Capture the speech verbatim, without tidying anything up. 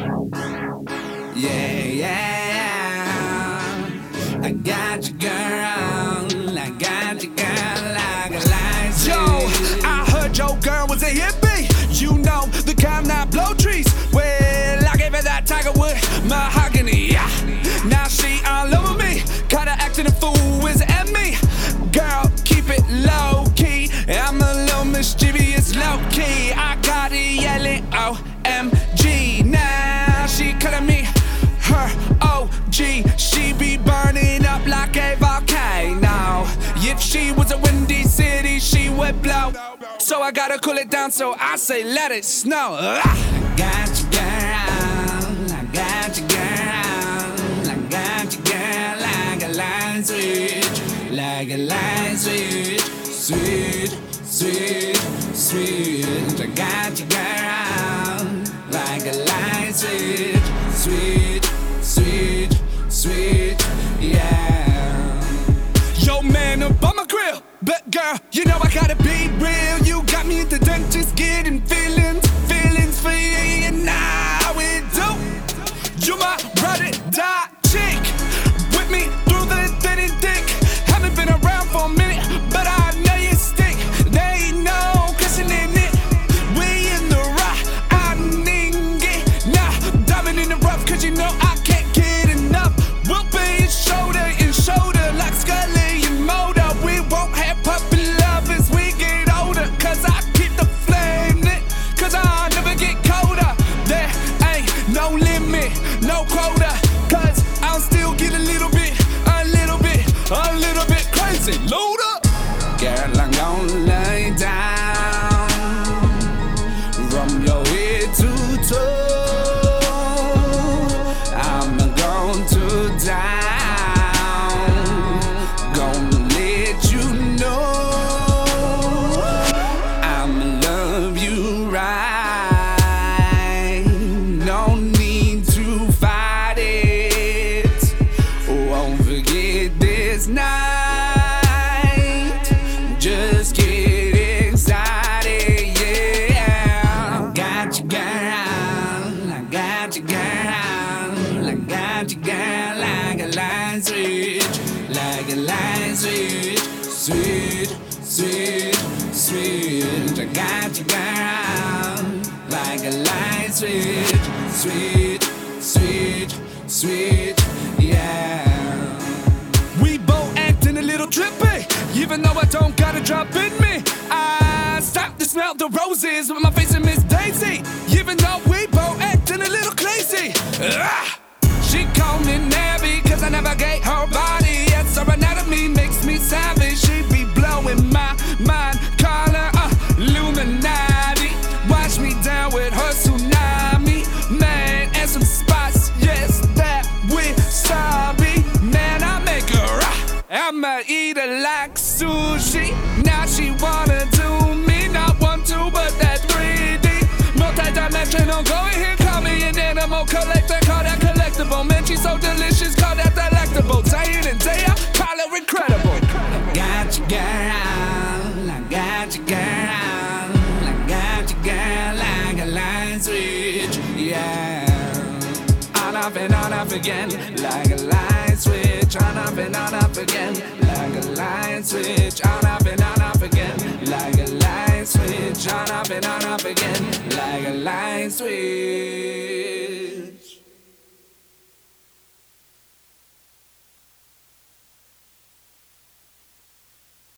Yeah, yeah. I got you, girl. I got you, girl, like a light. Yo, I heard your girl was a hippie. You know, the kind that blow trees. Well, I gave her that Tiger Wood mahogany. Yeah. Now she all over me. Kinda acting a fool, is at me. Girl, keep it low key. I'm a little mischievous, low key. I got it yelling O M G. Now she calling me her O G. She be burning up like a volcano. If she was a windy city, she would blow. So I gotta cool it down, so I say let it snow. I got you, girl. I got you, girl. I got you, girl, like a light switch. Like a light switch. Sweet, sweet, sweet. I got you, girl. Like a light switch. Sweet, sweet, sweet, yeah. Yo, man, up on my grill. But girl, you know I gotta be real. You got me at the dentist getting feelings, feelings for you, and now we do. You my ride or die chick, with me through the thin and thick. Haven't been around for a minute, but I know you stick. There ain't no cushion in it. We in the rock, I need it. Nah, diving in the rough, cause you know I can't get enough. We'll be shoulder in shoulder like Scully and Motor. We won't have puppy love as we get older, cause I keep the flame lit, cause I'll never get colder. There ain't no limit, no quota, cause I'll still get a little bit, a little bit, a little bit crazy. Load up! Girl, I'm gonna lay down from your head to toe. I'm going to down, gonna let you know I'ma love you right. No need to fight it. Won't forget this night. Just get excited, yeah. I got you, girl. I got you, girl. I got you, girl, like a light switch. Like a light switch. Sweet, sweet, sweet. I got you, girl, like a light switch. Sweet, sweet, sweet, yeah. We both acting a little trippy, even though I don't got a drop in me. I stop to smell the roses with my face and Miss Daisy, even though we both acting a little crazy. Ah! She called me Nabby, cause I navigate her body. Yes, her anatomy makes me savage. She be blowing my mind, call her uh, Illuminati. Watch me down with her tsunami, man, and some spots, yes, that we sorry. Man, I make her uh, I'ma eat her like sushi. Now she wanna do me, not one, two, but that three D. Multi-dimensional, go ahead, call me an animal collector, call that collectible. Man, she's so delicious, call that delectable. Day in and day out, call her incredible. I got you, girl. I got you, girl. I got you, girl, like a light switch, yeah. On off and on off again, like a light switch. On off and on off again, like a light switch. On off and on off again, like a light switch. On off and on off again, like a light switch.